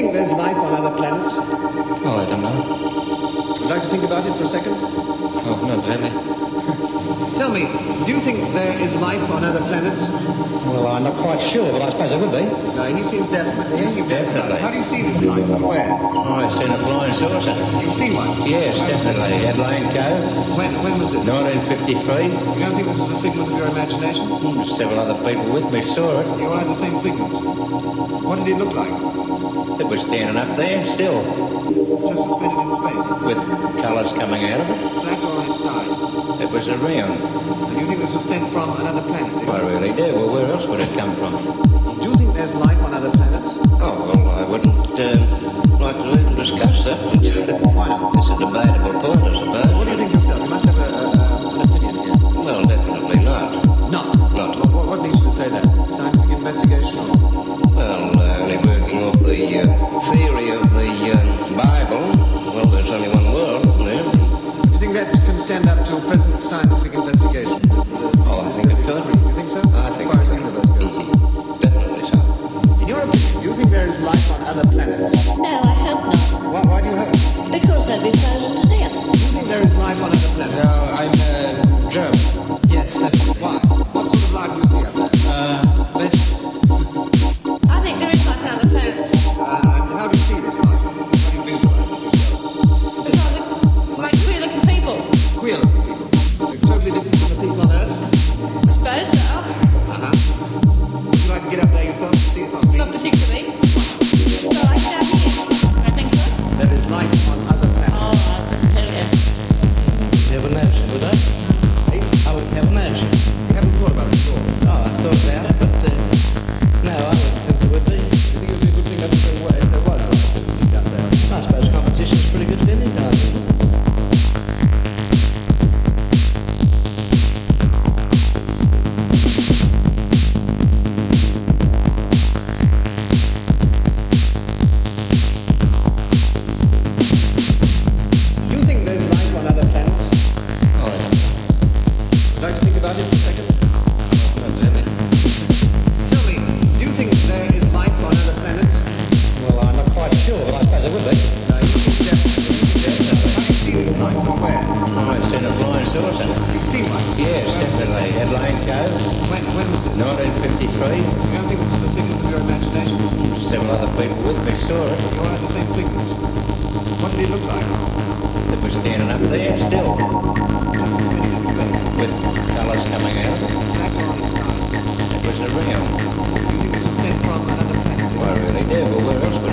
think there's life on other planets? Oh, I don't know. Would you like to think about it for a second? Oh, not really. Tell me, do you think there is life on other planets? Well, I'm not quite sure, but I suppose there would be. No, he seems definite. He seems Definitely. How do you see this life? From where? Oh, I've seen a flying saucer. You've seen one? Yes, definitely. At Lane Cove, When was this? 1953. You don't think this is a figment of your imagination? Several other people with me saw it. You all had the same figment. What did it look like? It was standing up there still, Just suspended in space. with colours coming out of it. Flat or on its side? It was around. And you think this was sent from another planet? do you? I really do. Well, where else would it come from? Do you think there's life on other planets? Oh, well, I wouldn't like to even discuss that. Why not? It's a debatable point, I suppose. What do you think yourself? You must have an opinion here. Well, definitely not. Not? Not. What leads you to say that? Scientific investigation? Well, only working off the theory of the Bible. Well, there's only one world, isn't there? Do you think that can stand up to present scientific investigation? Oh, I think it could. You think so? I think as far as so. the universe goes. Definitely so. In your opinion, do you think there is life on other planets? No, I hope not. Why do you hope? Because they'll be frozen to death. Do you think there is life on other planets? No, I'm German. Yes, that's why. What sort of life do you see up there? I think there is life on other planets. And how do you see this life? How do you visualize it yourself? It's like queer-looking people. Queer looking people. They're totally different from the people on Earth. I suppose so. Uh-huh. Would you like to get up there yourself to see it? Not particularly. So I get out here. I think so. There is life on other planets. Oh, hell yeah. Never know, would I? I would never know. You haven't thought about it at all. Oh, I thought about it, but no, I wouldn't think there would be. You think it would be a good thing if there was life up there? I suppose competition's pretty good for any time. Do you think there's life on other planets? Oh, I don't know. Would you like to think about it for a second? Not really. Tell me, do you think there is life on other planets? Well, I'm not quite sure, but I suppose there would be. No, you think definitely. How do you see this life? From where? Oh, I've seen a flying saucer. You've seen one? Yes, definitely. At Lane Cove, When was this? 1953. You don't think this is a figment of your imagination? Several other people with me saw it. You all had the same figment. What did it look like? It was standing up there still, Just suspended in space. with colours coming out of it. Flat or on its side? It was around. You think this was sent from another planet? I really do. Well, where else would